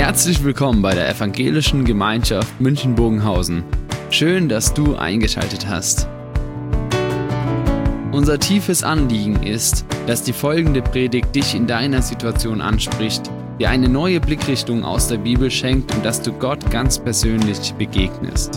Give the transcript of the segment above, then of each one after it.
Herzlich willkommen bei der Evangelischen Gemeinschaft München-Bogenhausen. Schön, dass du eingeschaltet hast. Unser tiefes Anliegen ist, dass die folgende Predigt dich in deiner Situation anspricht, dir eine neue Blickrichtung aus der Bibel schenkt und dass du Gott ganz persönlich begegnest.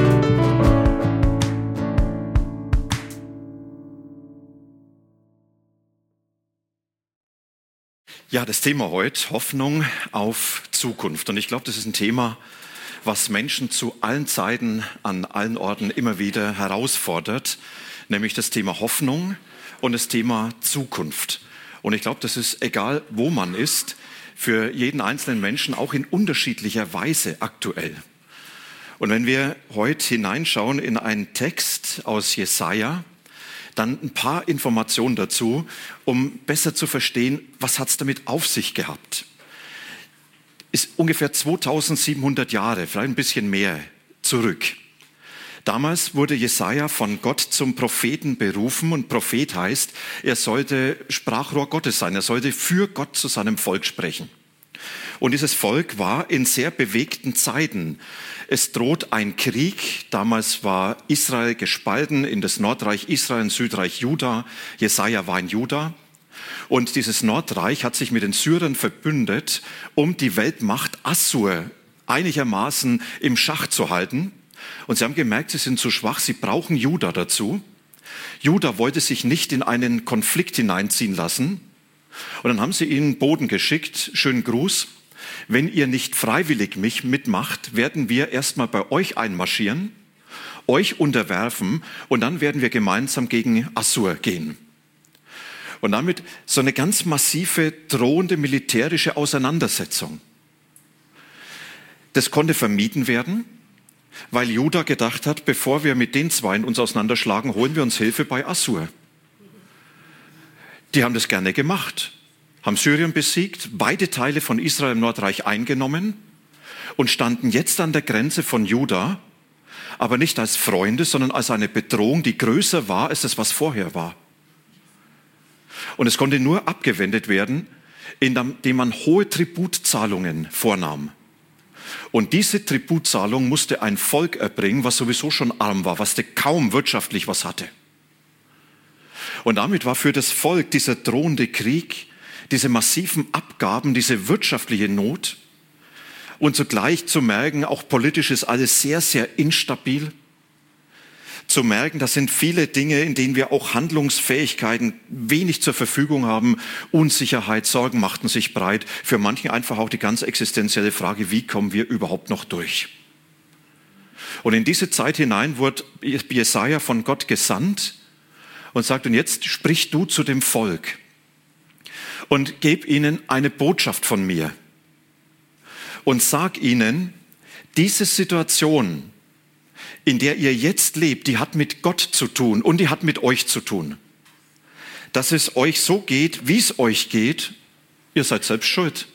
Ja, das Thema heute, Hoffnung auf Zukunft. Und ich glaube, das ist ein Thema, was Menschen zu allen Zeiten, an allen Orten immer wieder herausfordert, nämlich das Thema Hoffnung und das Thema Zukunft. Und ich glaube, das ist, egal wo man ist, für jeden einzelnen Menschen auch in unterschiedlicher Weise aktuell. Und wenn wir heute hineinschauen in einen Text aus Jesaja, dann ein paar Informationen dazu, um besser zu verstehen, was hat es damit auf sich gehabt. Ist ungefähr 2700 Jahre, vielleicht ein bisschen mehr, zurück. Damals wurde Jesaja von Gott zum Propheten berufen und Prophet heißt, er sollte Sprachrohr Gottes sein, er sollte für Gott zu seinem Volk sprechen. Und dieses Volk war in sehr bewegten Zeiten. Es droht ein Krieg. Damals war Israel gespalten in das Nordreich Israel und Südreich Juda. Jesaja war in Juda. Und dieses Nordreich hat sich mit den Syrern verbündet, um die Weltmacht Assur einigermaßen im Schach zu halten. Und sie haben gemerkt, sie sind zu schwach, sie brauchen Juda dazu. Juda wollte sich nicht in einen Konflikt hineinziehen lassen. Und dann haben sie ihnen Boten geschickt, schönen Gruß. Wenn ihr nicht freiwillig mich mitmacht, werden wir erstmal bei euch einmarschieren, euch unterwerfen und dann werden wir gemeinsam gegen Assur gehen. Und damit so eine ganz massive, drohende militärische Auseinandersetzung. Das konnte vermieden werden, weil Juda gedacht hat, bevor wir mit den Zweien uns auseinanderschlagen, holen wir uns Hilfe bei Assur. Die haben das gerne gemacht, haben Syrien besiegt, beide Teile von Israel im Nordreich eingenommen und standen jetzt an der Grenze von Juda, aber nicht als Freunde, sondern als eine Bedrohung, die größer war als das, was vorher war. Und es konnte nur abgewendet werden, indem man hohe Tributzahlungen vornahm. Und diese Tributzahlung musste ein Volk erbringen, was sowieso schon arm war, was kaum wirtschaftlich was hatte. Und damit war für das Volk dieser drohende Krieg, diese massiven Abgaben, diese wirtschaftliche Not und zugleich zu merken, auch politisch ist alles sehr, sehr instabil. Zu merken, das sind viele Dinge, in denen wir auch Handlungsfähigkeiten wenig zur Verfügung haben. Unsicherheit, Sorgen machten sich breit. Für manchen einfach auch die ganz existenzielle Frage, wie kommen wir überhaupt noch durch? Und in diese Zeit hinein wurde Jesaja von Gott gesandt und sagt, und jetzt sprich du zu dem Volk und gib ihnen eine Botschaft von mir und sag ihnen, diese Situation, in der ihr jetzt lebt, die hat mit Gott zu tun und die hat mit euch zu tun. Dass es euch so geht, wie es euch geht, ihr seid selbst schuld.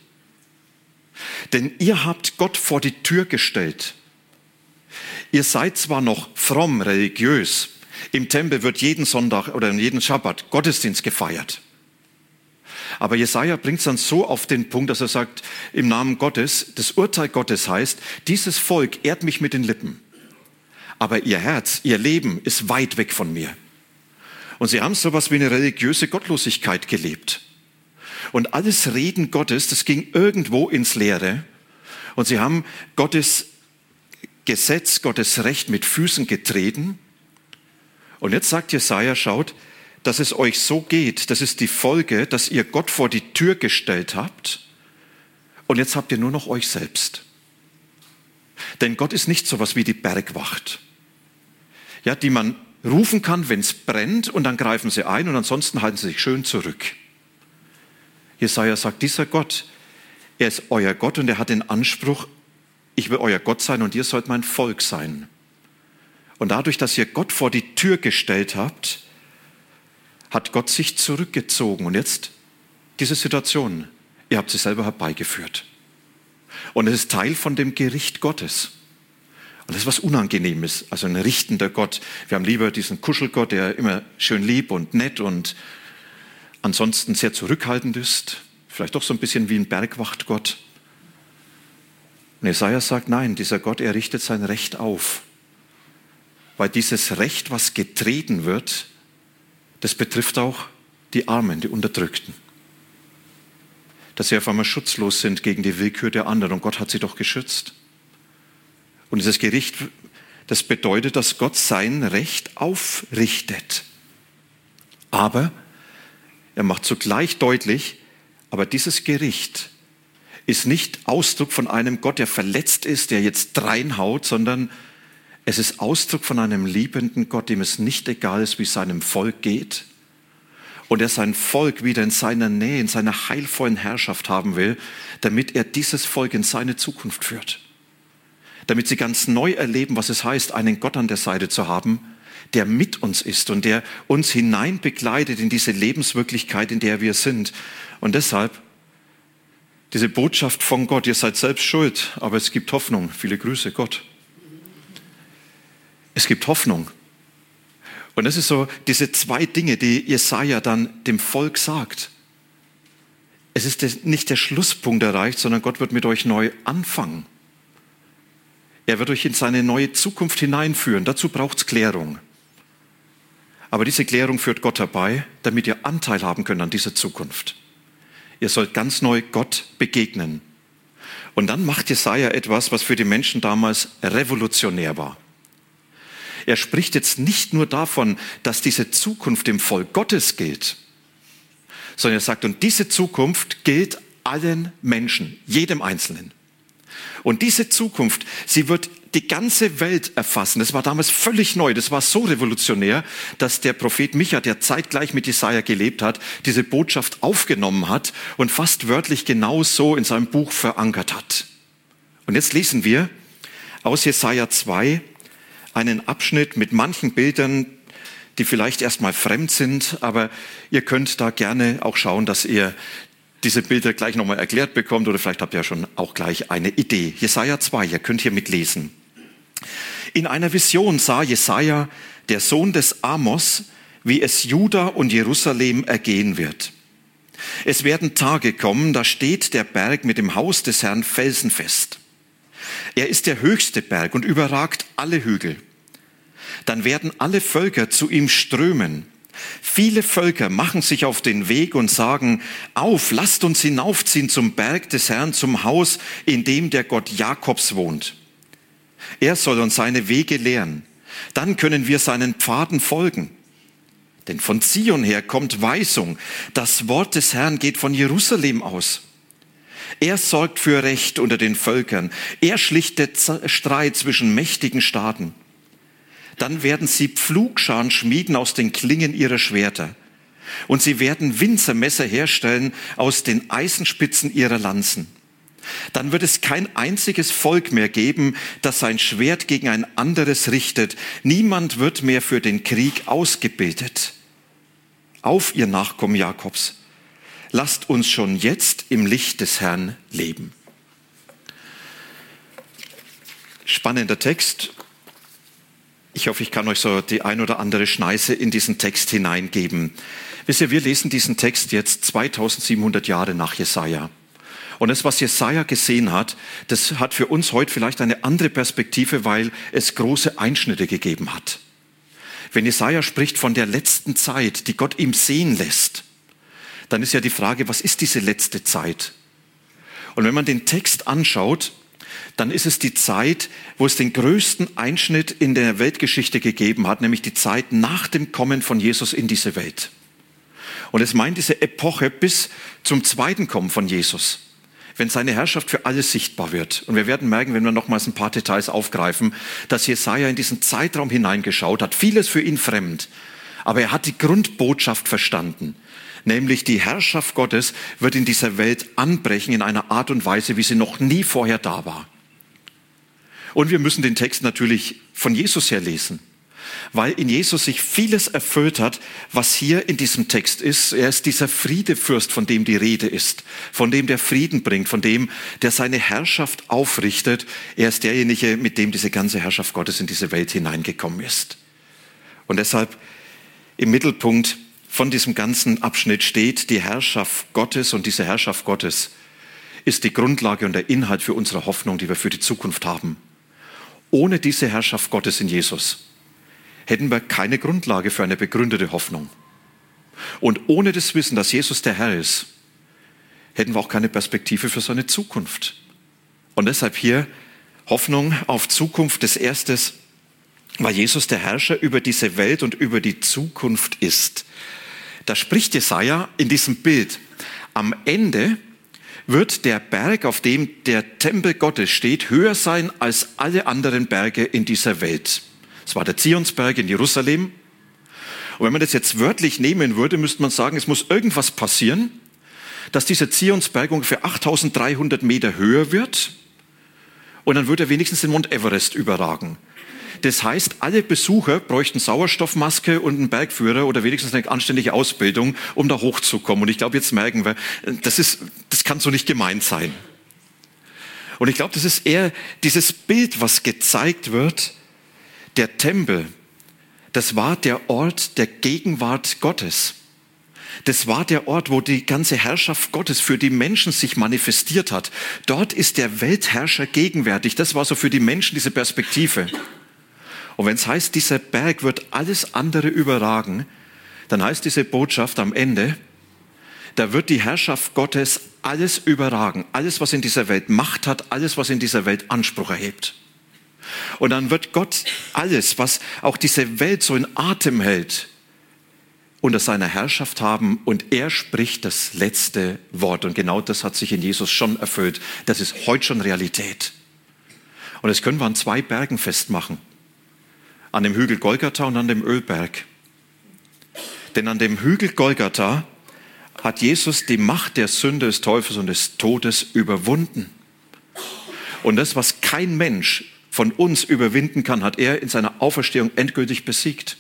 Denn ihr habt Gott vor die Tür gestellt. Ihr seid zwar noch fromm, religiös, im Tempel wird jeden Sonntag oder jeden Schabbat Gottesdienst gefeiert. Aber Jesaja bringt es dann so auf den Punkt, dass er sagt, im Namen Gottes, das Urteil Gottes heißt, dieses Volk ehrt mich mit den Lippen. Aber ihr Herz, ihr Leben ist weit weg von mir. Und sie haben sowas wie eine religiöse Gottlosigkeit gelebt. Und alles Reden Gottes, das ging irgendwo ins Leere. Und sie haben Gottes Gesetz, Gottes Recht mit Füßen getreten. Und jetzt sagt Jesaja, schaut, dass es euch so geht, das ist die Folge, dass ihr Gott vor die Tür gestellt habt und jetzt habt ihr nur noch euch selbst. Denn Gott ist nicht sowas wie die Bergwacht, ja, die man rufen kann, wenn es brennt und dann greifen sie ein und ansonsten halten sie sich schön zurück. Jesaja sagt, dieser Gott, er ist euer Gott und er hat den Anspruch, ich will euer Gott sein und ihr sollt mein Volk sein. Und dadurch, dass ihr Gott vor die Tür gestellt habt, hat Gott sich zurückgezogen. Und jetzt diese Situation, ihr habt sie selber herbeigeführt. Und es ist Teil von dem Gericht Gottes. Und das ist was Unangenehmes, also ein richtender Gott. Wir haben lieber diesen Kuschelgott, der immer schön lieb und nett und ansonsten sehr zurückhaltend ist. Vielleicht doch so ein bisschen wie ein Bergwachtgott. Und Jesaja sagt, nein, dieser Gott, er richtet sein Recht auf. Weil dieses Recht, was getreten wird, das betrifft auch die Armen, die Unterdrückten. Dass sie auf einmal schutzlos sind gegen die Willkür der anderen. Und Gott hat sie doch geschützt. Und dieses Gericht, das bedeutet, dass Gott sein Recht aufrichtet. Aber er macht zugleich deutlich, aber dieses Gericht ist nicht Ausdruck von einem Gott, der verletzt ist, der jetzt dreinhaut, sondern es ist Ausdruck von einem liebenden Gott, dem es nicht egal ist, wie es seinem Volk geht. Und er sein Volk wieder in seiner Nähe, in seiner heilvollen Herrschaft haben will, damit er dieses Volk in seine Zukunft führt. Damit sie ganz neu erleben, was es heißt, einen Gott an der Seite zu haben, der mit uns ist und der uns hinein begleitet in diese Lebenswirklichkeit, in der wir sind. Und deshalb diese Botschaft von Gott, ihr seid selbst schuld, aber es gibt Hoffnung. Viele Grüße, Gott. Es gibt Hoffnung. Und das ist so diese zwei Dinge, die Jesaja dann dem Volk sagt. Es ist nicht der Schlusspunkt erreicht, sondern Gott wird mit euch neu anfangen. Er wird euch in seine neue Zukunft hineinführen. Dazu braucht es Klärung. Aber diese Klärung führt Gott herbei, damit ihr Anteil haben könnt an dieser Zukunft. Ihr sollt ganz neu Gott begegnen. Und dann macht Jesaja etwas, was für die Menschen damals revolutionär war. Er spricht jetzt nicht nur davon, dass diese Zukunft dem Volk Gottes gilt, sondern er sagt, und diese Zukunft gilt allen Menschen, jedem Einzelnen. Und diese Zukunft, sie wird die ganze Welt erfassen. Das war damals völlig neu. Das war so revolutionär, dass der Prophet Micha, der zeitgleich mit Jesaja gelebt hat, diese Botschaft aufgenommen hat und fast wörtlich genau so in seinem Buch verankert hat. Und jetzt lesen wir aus Jesaja 2 einen Abschnitt mit manchen Bildern, die vielleicht erstmal fremd sind, aber ihr könnt da gerne auch schauen, dass ihr diese Bilder gleich nochmal erklärt bekommt oder vielleicht habt ihr ja schon auch gleich eine Idee. Jesaja 2, ihr könnt hier mitlesen. In einer Vision sah Jesaja, der Sohn des Amos, wie es Juda und Jerusalem ergehen wird. Es werden Tage kommen, da steht der Berg mit dem Haus des Herrn felsenfest. Er ist der höchste Berg und überragt alle Hügel. Dann werden alle Völker zu ihm strömen. Viele Völker machen sich auf den Weg und sagen, auf, lasst uns hinaufziehen zum Berg des Herrn, zum Haus, in dem der Gott Jakobs wohnt. Er soll uns seine Wege lehren. Dann können wir seinen Pfaden folgen. Denn von Zion her kommt Weisung. Das Wort des Herrn geht von Jerusalem aus. Er sorgt für Recht unter den Völkern. Er schlichtet Streit zwischen mächtigen Staaten. Dann werden sie Pflugscharen schmieden aus den Klingen ihrer Schwerter. Und sie werden Winzermesser herstellen aus den Eisenspitzen ihrer Lanzen. Dann wird es kein einziges Volk mehr geben, das sein Schwert gegen ein anderes richtet. Niemand wird mehr für den Krieg ausgebildet. Auf, ihr Nachkommen Jakobs, lasst uns schon jetzt im Licht des Herrn leben. Spannender Text. Ich hoffe, ich kann euch so die ein oder andere Schneise in diesen Text hineingeben. Wisst ihr, wir lesen diesen Text jetzt 2700 Jahre nach Jesaja. Und das, was Jesaja gesehen hat, das hat für uns heute vielleicht eine andere Perspektive, weil es große Einschnitte gegeben hat. Wenn Jesaja spricht von der letzten Zeit, die Gott ihm sehen lässt, dann ist ja die Frage, was ist diese letzte Zeit? Und wenn man den Text anschaut, dann ist es die Zeit, wo es den größten Einschnitt in der Weltgeschichte gegeben hat, nämlich die Zeit nach dem Kommen von Jesus in diese Welt. Und es meint diese Epoche bis zum zweiten Kommen von Jesus, wenn seine Herrschaft für alle sichtbar wird. Und wir werden merken, wenn wir nochmals ein paar Details aufgreifen, dass Jesaja in diesen Zeitraum hineingeschaut hat, vieles für ihn fremd, aber er hat die Grundbotschaft verstanden. Nämlich die Herrschaft Gottes wird in dieser Welt anbrechen in einer Art und Weise, wie sie noch nie vorher da war. Und wir müssen den Text natürlich von Jesus her lesen, weil in Jesus sich vieles erfüllt hat, was hier in diesem Text ist. Er ist dieser Friedefürst, von dem die Rede ist, von dem der Frieden bringt, von dem, der seine Herrschaft aufrichtet. Er ist derjenige, mit dem diese ganze Herrschaft Gottes in diese Welt hineingekommen ist. Und deshalb im Mittelpunkt von diesem ganzen Abschnitt steht die Herrschaft Gottes, und diese Herrschaft Gottes ist die Grundlage und der Inhalt für unsere Hoffnung, die wir für die Zukunft haben. Ohne diese Herrschaft Gottes in Jesus hätten wir keine Grundlage für eine begründete Hoffnung. Und ohne das Wissen, dass Jesus der Herr ist, hätten wir auch keine Perspektive für seine Zukunft. Und deshalb hier Hoffnung auf Zukunft des Erstes, weil Jesus der Herrscher über diese Welt und über die Zukunft ist. Da spricht Jesaja in diesem Bild. Am Ende wird der Berg, auf dem der Tempel Gottes steht, höher sein als alle anderen Berge in dieser Welt. Es war der Zionsberg in Jerusalem. Und wenn man das jetzt wörtlich nehmen würde, müsste man sagen, es muss irgendwas passieren, dass dieser Zionsberg ungefähr 8300 Meter höher wird. Und dann würde er wenigstens den Mount Everest überragen. Das heißt, alle Besucher bräuchten Sauerstoffmaske und einen Bergführer oder wenigstens eine anständige Ausbildung, um da hochzukommen. Und ich glaube, jetzt merken wir, das kann so nicht gemeint sein. Und ich glaube, das ist eher dieses Bild, was gezeigt wird. Der Tempel, das war der Ort der Gegenwart Gottes. Das war der Ort, wo die ganze Herrschaft Gottes für die Menschen sich manifestiert hat. Dort ist der Weltherrscher gegenwärtig. Das war so für die Menschen diese Perspektive. Und wenn es heißt, dieser Berg wird alles andere überragen, dann heißt diese Botschaft am Ende, da wird die Herrschaft Gottes alles überragen. Alles, was in dieser Welt Macht hat, alles, was in dieser Welt Anspruch erhebt. Und dann wird Gott alles, was auch diese Welt so in Atem hält, unter seiner Herrschaft haben und er spricht das letzte Wort. Und genau das hat sich in Jesus schon erfüllt. Das ist heute schon Realität. Und das können wir an 2 Bergen festmachen. An dem Hügel Golgatha und an dem Ölberg. Denn an dem Hügel Golgatha hat Jesus die Macht der Sünde, des Teufels und des Todes überwunden. Und das, was kein Mensch von uns überwinden kann, hat er in seiner Auferstehung endgültig besiegt.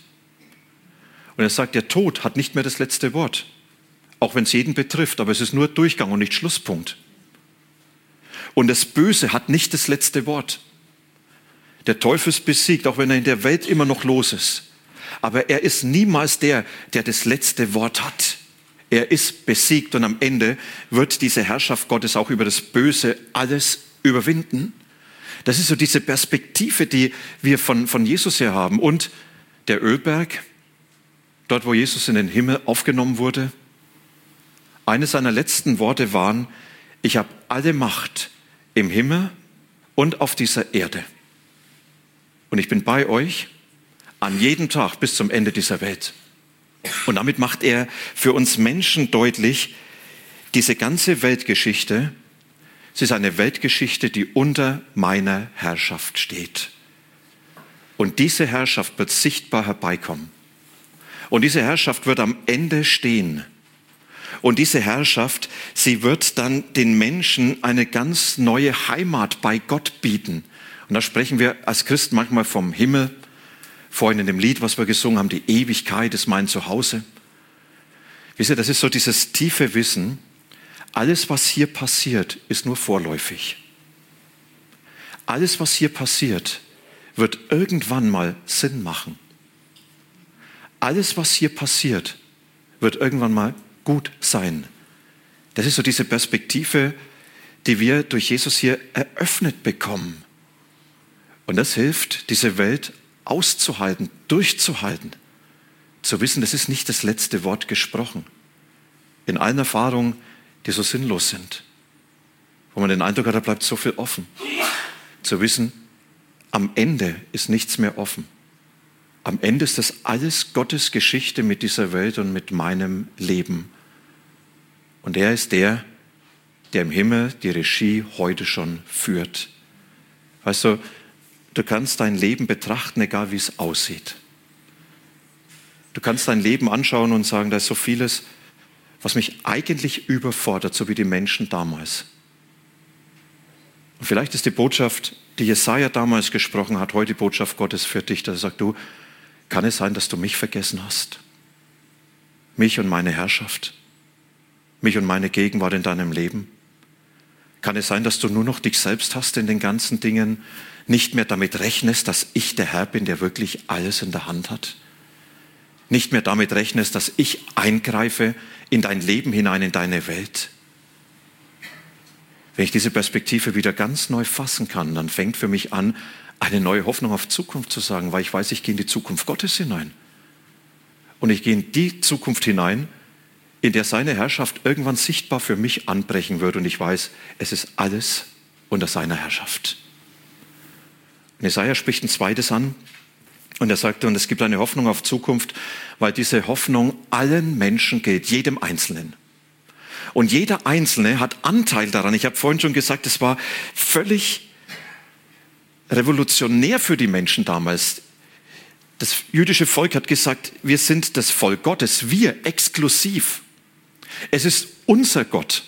Und er sagt, der Tod hat nicht mehr das letzte Wort. Auch wenn es jeden betrifft, aber es ist nur Durchgang und nicht Schlusspunkt. Und das Böse hat nicht das letzte Wort. Der Teufel ist besiegt, auch wenn er in der Welt immer noch los ist. Aber er ist niemals der das letzte Wort hat. Er ist besiegt und am Ende wird diese Herrschaft Gottes auch über das Böse alles überwinden. Das ist so diese Perspektive, die wir von Jesus her haben. Und der Ölberg, dort wo Jesus in den Himmel aufgenommen wurde, eines seiner letzten Worte waren, ich habe alle Macht im Himmel und auf dieser Erde. Und ich bin bei euch an jedem Tag bis zum Ende dieser Welt. Und damit macht er für uns Menschen deutlich, diese ganze Weltgeschichte, es ist eine Weltgeschichte, die unter meiner Herrschaft steht. Und diese Herrschaft wird sichtbar herbeikommen. Und diese Herrschaft wird am Ende stehen. Und diese Herrschaft, sie wird dann den Menschen eine ganz neue Heimat bei Gott bieten. Und da sprechen wir als Christen manchmal vom Himmel. Vorhin in dem Lied, was wir gesungen haben, die Ewigkeit ist mein Zuhause. Wisst ihr, das ist so dieses tiefe Wissen, alles, was hier passiert, ist nur vorläufig. Alles, was hier passiert, wird irgendwann mal Sinn machen. Alles, was hier passiert, wird irgendwann mal gut sein. Das ist so diese Perspektive, die wir durch Jesus hier eröffnet bekommen. Und das hilft, diese Welt auszuhalten, durchzuhalten, zu wissen, das ist nicht das letzte Wort gesprochen. In allen Erfahrungen, die so sinnlos sind, wo man den Eindruck hat, da bleibt so viel offen. Zu wissen, am Ende ist nichts mehr offen. Am Ende ist das alles Gottes Geschichte mit dieser Welt und mit meinem Leben. Und er ist der im Himmel die Regie heute schon führt. Weißt du, du kannst dein Leben betrachten, egal wie es aussieht. Du kannst dein Leben anschauen und sagen, da ist so vieles, was mich eigentlich überfordert, so wie die Menschen damals. Und vielleicht ist die Botschaft, die Jesaja damals gesprochen hat, heute die Botschaft Gottes für dich, dass er sagt, du, kann es sein, dass du mich vergessen hast? Mich und meine Herrschaft? Mich und meine Gegenwart in deinem Leben? Kann es sein, dass du nur noch dich selbst hast in den ganzen Dingen, nicht mehr damit rechnest, dass ich der Herr bin, der wirklich alles in der Hand hat? Nicht mehr damit rechnest, dass ich eingreife in dein Leben hinein, in deine Welt? Wenn ich diese Perspektive wieder ganz neu fassen kann, dann fängt für mich an, eine neue Hoffnung auf Zukunft zu sagen, weil ich weiß, ich gehe in die Zukunft Gottes hinein. Und ich gehe in die Zukunft hinein, in der seine Herrschaft irgendwann sichtbar für mich anbrechen wird. Und ich weiß, es ist alles unter seiner Herrschaft. Und Jesaja spricht ein zweites an. Und er sagte, und es gibt eine Hoffnung auf Zukunft, weil diese Hoffnung allen Menschen gilt, jedem Einzelnen. Und jeder Einzelne hat Anteil daran. Ich habe vorhin schon gesagt, es war völlig revolutionär für die Menschen damals. Das jüdische Volk hat gesagt, wir sind das Volk Gottes, wir exklusiv. Es ist unser Gott.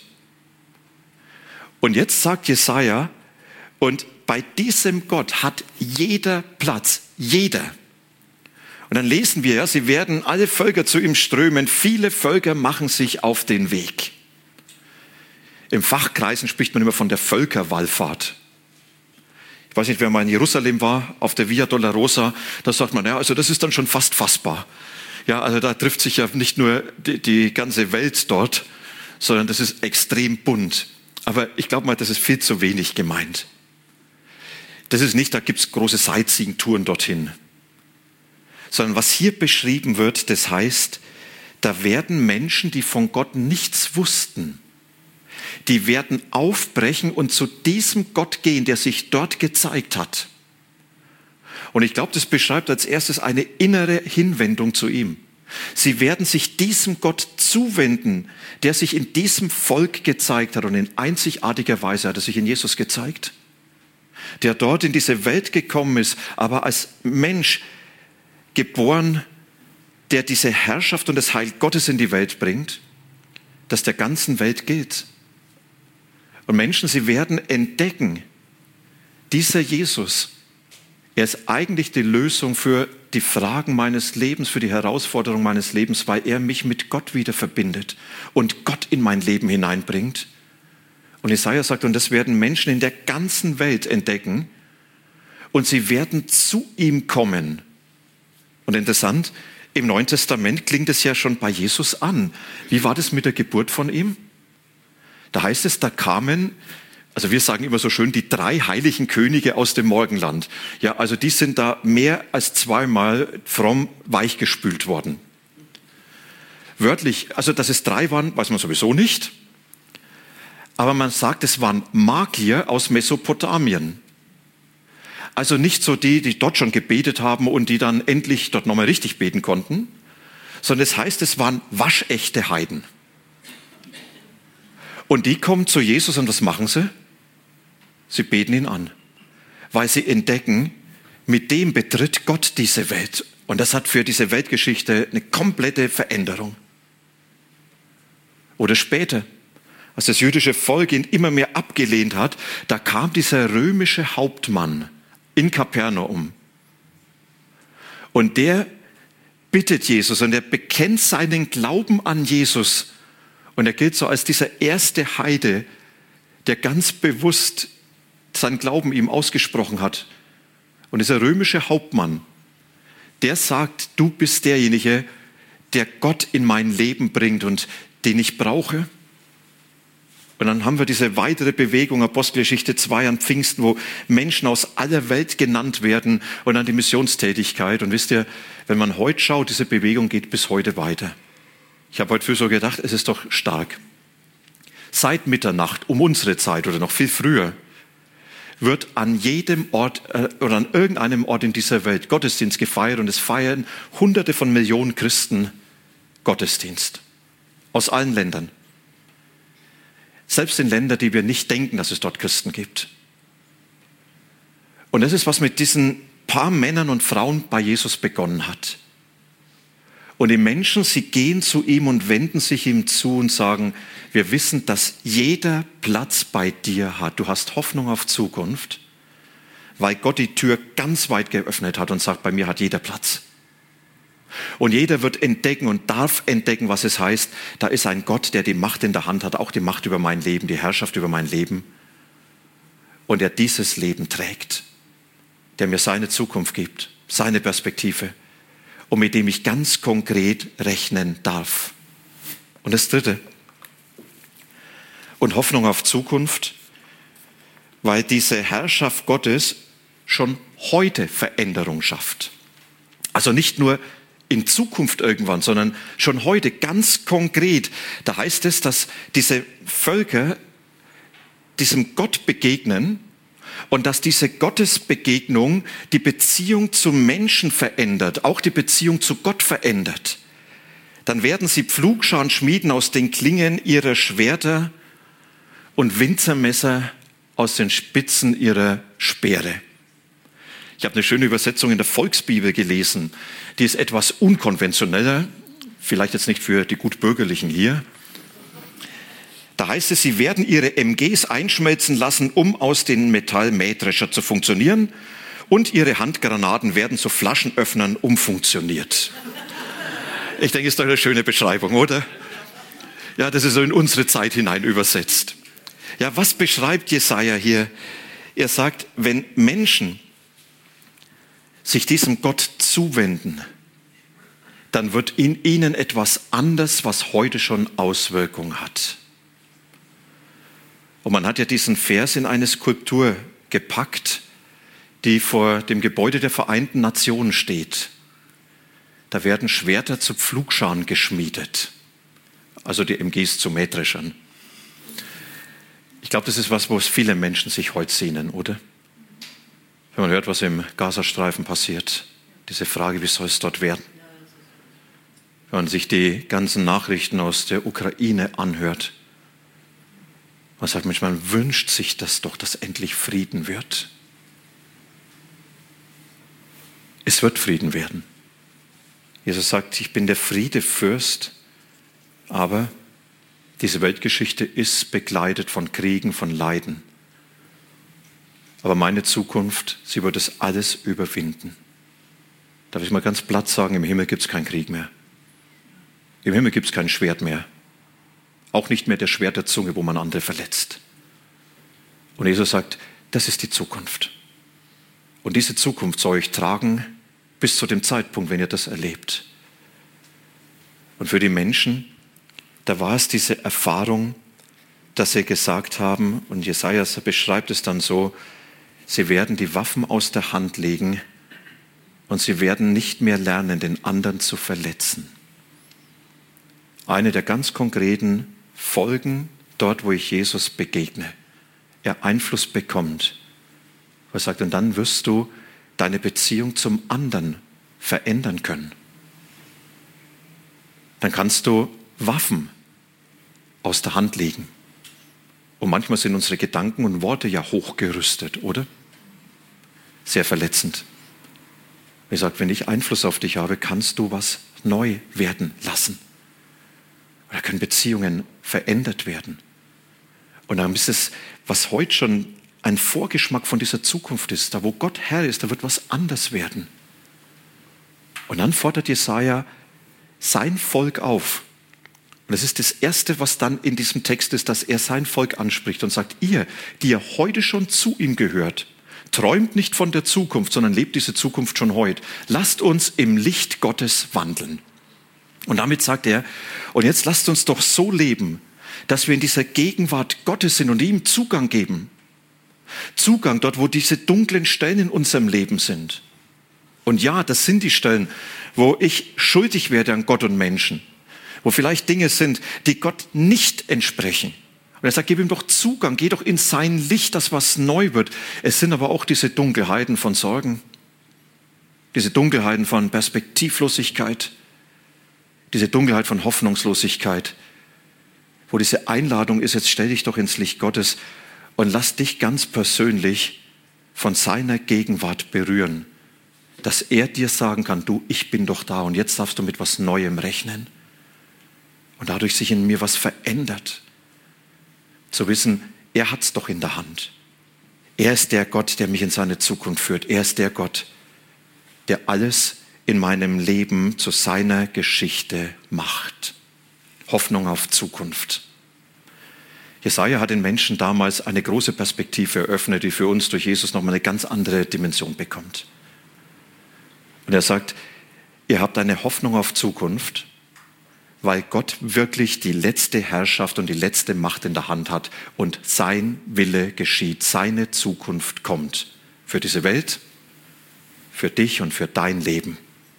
Und jetzt sagt Jesaja, und bei diesem Gott hat jeder Platz, jeder. Und dann lesen wir, ja, sie werden alle Völker zu ihm strömen, viele Völker machen sich auf den Weg. Im Fachkreisen spricht man immer von der Völkerwallfahrt. Ich weiß nicht, wer mal in Jerusalem war, auf der Via Dolorosa, da sagt man, ja, also das ist dann schon fast fassbar. Ja, also da trifft sich ja nicht nur die ganze Welt dort, sondern das ist extrem bunt. Aber ich glaube mal, das ist viel zu wenig gemeint. Das ist nicht, da gibt es große Sightseeing-Touren dorthin. Sondern was hier beschrieben wird, das heißt, da werden Menschen, die von Gott nichts wussten, die werden aufbrechen und zu diesem Gott gehen, der sich dort gezeigt hat. Und ich glaube, das beschreibt als erstes eine innere Hinwendung zu ihm. Sie werden sich diesem Gott zuwenden, der sich in diesem Volk gezeigt hat. Und in einzigartiger Weise hat er sich in Jesus gezeigt. Der dort in diese Welt gekommen ist, aber als Mensch geboren, der diese Herrschaft und das Heil Gottes in die Welt bringt, das der ganzen Welt gilt. Und Menschen, sie werden entdecken, dieser Jesus, er ist eigentlich die Lösung für die Fragen meines Lebens, für die Herausforderungen meines Lebens, weil er mich mit Gott wieder verbindet und Gott in mein Leben hineinbringt. Und Jesaja sagt, und das werden Menschen in der ganzen Welt entdecken und sie werden zu ihm kommen. Und interessant, im Neuen Testament klingt es ja schon bei Jesus an. Wie war das mit der Geburt von ihm? Da heißt es, da kamen, also wir sagen immer so schön, die 3 heiligen Könige aus dem Morgenland. Ja, also die sind da mehr als 2-mal fromm weichgespült worden. Wörtlich, also dass es 3 waren, weiß man sowieso nicht. Aber man sagt, es waren Magier aus Mesopotamien. Also nicht so die dort schon gebetet haben und die dann endlich dort nochmal richtig beten konnten, sondern es heißt, es waren waschechte Heiden. Und die kommen zu Jesus und was machen sie? Sie beten ihn an, weil sie entdecken, mit dem betritt Gott diese Welt. Und das hat für diese Weltgeschichte eine komplette Veränderung. Oder später, als das jüdische Volk ihn immer mehr abgelehnt hat, da kam dieser römische Hauptmann in Kapernaum. Und der bittet Jesus und er bekennt seinen Glauben an Jesus. Und er gilt so als dieser erste Heide, der ganz bewusst seinen Glauben ihm ausgesprochen hat. Und dieser römische Hauptmann, der sagt, du bist derjenige, der Gott in mein Leben bringt und den ich brauche. Und dann haben wir diese weitere Bewegung, Apostelgeschichte 2 an Pfingsten, wo Menschen aus aller Welt genannt werden und dann die Missionstätigkeit. Und wisst ihr, wenn man heute schaut, diese Bewegung geht bis heute weiter. Ich habe heute früh so gedacht, es ist doch stark. Seit Mitternacht, um unsere Zeit oder noch viel früher, wird an jedem Ort oder an irgendeinem Ort in dieser Welt Gottesdienst gefeiert und es feiern Hunderte von Millionen Christen Gottesdienst. Aus allen Ländern. Selbst in Ländern, die wir nicht denken, dass es dort Christen gibt. Und das ist, was mit diesen paar Männern und Frauen bei Jesus begonnen hat. Und die Menschen, sie gehen zu ihm und wenden sich ihm zu und sagen, wir wissen, dass jeder Platz bei dir hat. Du hast Hoffnung auf Zukunft, weil Gott die Tür ganz weit geöffnet hat und sagt, bei mir hat jeder Platz. Und jeder wird entdecken und darf entdecken, was es heißt, da ist ein Gott, der die Macht in der Hand hat, auch die Macht über mein Leben, die Herrschaft über mein Leben. Und der dieses Leben trägt, der mir seine Zukunft gibt, seine Perspektive. Und mit dem ich ganz konkret rechnen darf. Und das Dritte. Und Hoffnung auf Zukunft weil diese Herrschaft Gottes schon heute Veränderung schafft. Also nicht nur in Zukunft irgendwann, sondern schon heute ganz konkret. Da heißt es, dass diese Völker diesem Gott begegnen und dass diese Gottesbegegnung die Beziehung zum Menschen verändert, auch die Beziehung zu Gott verändert. Dann werden sie Pflugscharen schmieden aus den Klingen ihrer Schwerter und Winzermesser aus den Spitzen ihrer Speere. Ich habe eine schöne Übersetzung in der Volksbibel gelesen. Die ist etwas unkonventioneller, vielleicht jetzt nicht für die Gutbürgerlichen hier. Da heißt es, sie werden ihre MGs einschmelzen lassen, um aus den Metallmähdrescher zu funktionieren, und ihre Handgranaten werden zu Flaschenöffnern umfunktioniert. Ich denke, ist doch eine schöne Beschreibung, oder? Ja, das ist so in unsere Zeit hinein übersetzt. Ja, was beschreibt Jesaja hier? Er sagt, wenn Menschen sich diesem Gott zuwenden, dann wird in ihnen etwas anders, was heute schon Auswirkungen hat. Und man hat ja diesen Vers in eine Skulptur gepackt, die vor dem Gebäude der Vereinten Nationen steht. Da werden Schwerter zu Pflugscharen geschmiedet, also die MGs zu Mähdreschern. Ich glaube, das ist was, wo viele Menschen sich heute sehnen, oder? Wenn man hört, was im Gazastreifen passiert, diese Frage, wie soll es dort werden? Wenn man sich die ganzen Nachrichten aus der Ukraine anhört, man sagt, man wünscht sich das doch, dass endlich Frieden wird. Es wird Frieden werden. Jesus sagt, ich bin der Friedefürst, aber diese Weltgeschichte ist begleitet von Kriegen, von Leiden. Aber meine Zukunft, sie wird es alles überwinden. Darf ich mal ganz platt sagen, im Himmel gibt es keinen Krieg mehr. Im Himmel gibt es kein Schwert mehr. Auch nicht mehr der Schwert der Zunge, wo man andere verletzt. Und Jesus sagt, das ist die Zukunft. Und diese Zukunft soll ich tragen bis zu dem Zeitpunkt, wenn ihr das erlebt. Und für die Menschen, da war es diese Erfahrung, dass sie gesagt haben, und Jesaja beschreibt es dann so, sie werden die Waffen aus der Hand legen und sie werden nicht mehr lernen, den anderen zu verletzen. Eine der ganz konkreten Folgen dort, wo ich Jesus begegne, er Einfluss bekommt. Er sagt, und dann wirst du deine Beziehung zum anderen verändern können. Dann kannst du Waffen aus der Hand legen. Und manchmal sind unsere Gedanken und Worte ja hochgerüstet, oder? Sehr verletzend. Er sagt, wenn ich Einfluss auf dich habe, kannst du was neu werden lassen. Oder können Beziehungen verändert werden. Und dann ist es, was heute schon ein Vorgeschmack von dieser Zukunft ist, da wo Gott Herr ist, da wird was anders werden. Und dann fordert Jesaja sein Volk auf. Und das ist das Erste, was dann in diesem Text ist, dass er sein Volk anspricht und sagt, ihr, die ihr heute schon zu ihm gehört, träumt nicht von der Zukunft, sondern lebt diese Zukunft schon heute. Lasst uns im Licht Gottes wandeln. Und damit sagt er, und jetzt lasst uns doch so leben, dass wir in dieser Gegenwart Gottes sind und ihm Zugang geben. Zugang dort, wo diese dunklen Stellen in unserem Leben sind. Und ja, das sind die Stellen, wo ich schuldig werde an Gott und Menschen. Wo vielleicht Dinge sind, die Gott nicht entsprechen. Und er sagt, gib ihm doch Zugang, geh doch in sein Licht, dass was neu wird. Es sind aber auch diese Dunkelheiten von Sorgen, diese Dunkelheiten von Perspektivlosigkeit, diese Dunkelheit von Hoffnungslosigkeit, wo diese Einladung ist, jetzt stell dich doch ins Licht Gottes und lass dich ganz persönlich von seiner Gegenwart berühren, dass er dir sagen kann, du, ich bin doch da und jetzt darfst du mit was Neuem rechnen. Und dadurch sich in mir was verändert. Zu wissen, er hat es doch in der Hand. Er ist der Gott, der mich in seine Zukunft führt. Er ist der Gott, der alles in meinem Leben zu seiner Geschichte macht. Hoffnung auf Zukunft. Jesaja hat den Menschen damals eine große Perspektive eröffnet, die für uns durch Jesus nochmal eine ganz andere Dimension bekommt. Und er sagt, ihr habt eine Hoffnung auf Zukunft, weil Gott wirklich die letzte Herrschaft und die letzte Macht in der Hand hat und sein Wille geschieht, seine Zukunft kommt für diese Welt, für dich und für dein Leben.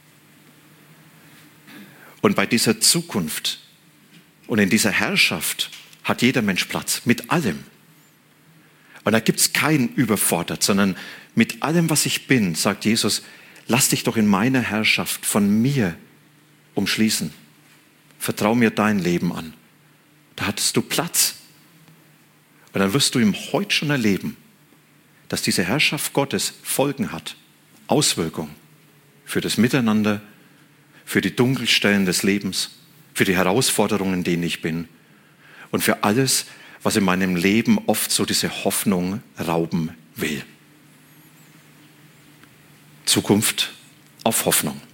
Und bei dieser Zukunft und in dieser Herrschaft hat jeder Mensch Platz, mit allem. Und da gibt es keinen überfordert, sondern mit allem, was ich bin, sagt Jesus, lass dich doch in meiner Herrschaft von mir umschließen. Vertrau mir dein Leben an. Da hattest du Platz. Und dann wirst du ihm heute schon erleben, dass diese Herrschaft Gottes Folgen hat, Auswirkungen für das Miteinander, für die Dunkelstellen des Lebens, für die Herausforderungen, in denen ich bin und für alles, was in meinem Leben oft so diese Hoffnung rauben will. Zukunft auf Hoffnung.